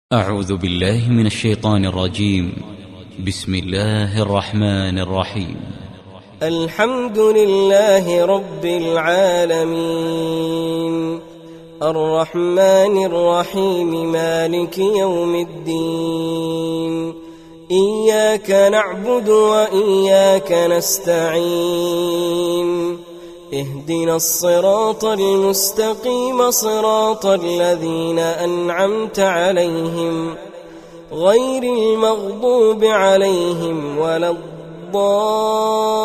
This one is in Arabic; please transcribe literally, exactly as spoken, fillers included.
أعوذ بالله من الشيطان الرجيم. بسم الله الرحمن الرحيم. الحمد لله رب العالمين الرحمن الرحيم مالك يوم الدين. إياك نعبد وإياك نستعين. اهدنا الصراط المستقيم صراط الذين أنعمت عليهم غير المغضوب عليهم ولا الضالين.